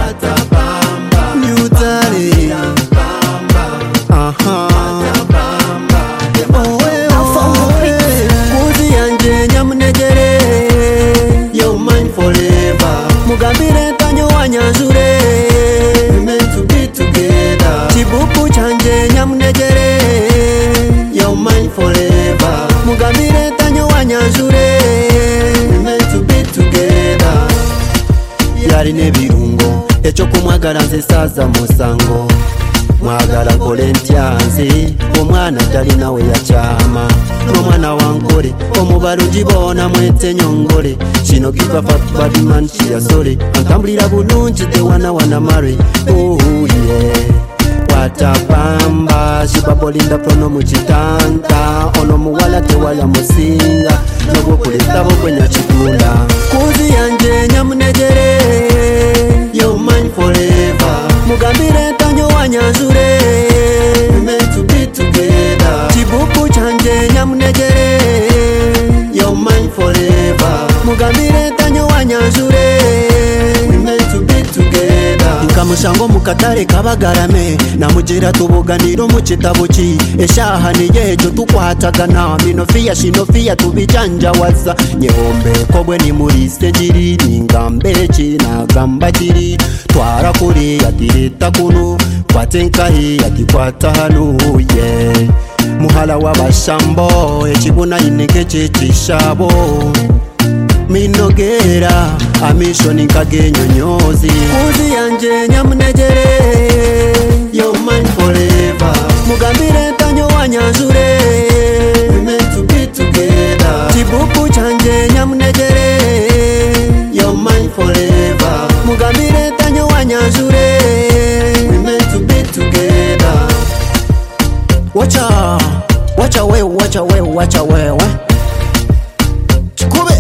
Nyutale Kuzi yanje nyamunegere You're mine forever Mugambire tanyo wanyanzure We're meant to be together Chibuku chanje nyamunegere You're mine forever Mugambire tanyo wanyanzure We're meant to be together Yari nebirungo Echo kumwagala nze saza musango Mwagala kole ntyanze omwana talina we yakyama n'omwana wankole omubalungi boona mwete nyongole kino give a fuck bad man kiyasole antambulira bulungi tewana mare oh yeah watapamba shibabolinda prono mukitanta ono muwala tewala musinga nobwokuleta bokwenya kitunda kuzi yanje nyamunegere you're mine forever mugambire tanyo wanyanzure we're meant to be together chibuku chanje nyamunegere you're mine forever mugambire tanyo wanyanzure we're meant to be together nkamushango mukatare kabagarame namujira tubuganiro mu kitabo ki eshaha niye ejo tukwatagana minofiya shinofiya tubijanjawaza nyehombe kobwe ni muri sejiri ningambe kinagamba kiri twara kuri yatirita kuno kwatenkahi yatikwata hano yeah muhala w'abashambo ekibuna ineke cy'ekishabo minogera amishoni nkagenyonyozi kuzi yanje nyamunegere you're mine forever mugambire tanyo wanyanzure we're meant to be together chibuku chanje nyamunegere you're mine forever mugambire tanyo wanyanzure we're meant to be together wacha wewe chikube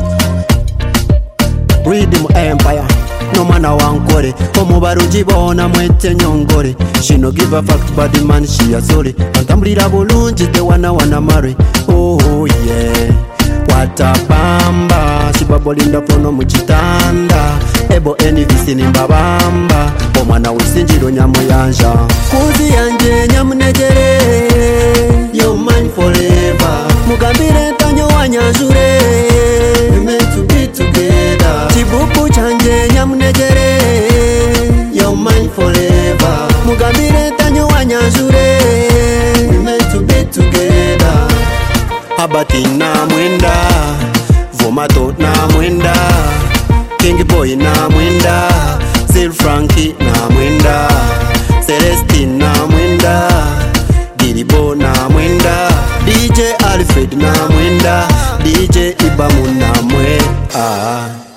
Rhythm Empire no mwana wankore omubalungi boona mwete nyongore shino give a fuck bad man shiyasole antambulira bulungi tewana mare oh yeah watapamba shibabolinda prono mukitanda ebo enivisi nimbabamba omwana wisinjiro nyamuyanja kuzi yanje nyamunegere you're mine forever mugambire tanyo wanyanzure we're meant to be together chibuku chanje nyamunegere you're mine forever mugambire tanyo wanyanzure we're meant to be together Habati na mwenda Vomato na mwenda King Boy na mwenda Zil Frankie na mwenda Celestine na mwenda Diribo na mwenda DJ Alfred na mwenda DJ Ibamu na mwenda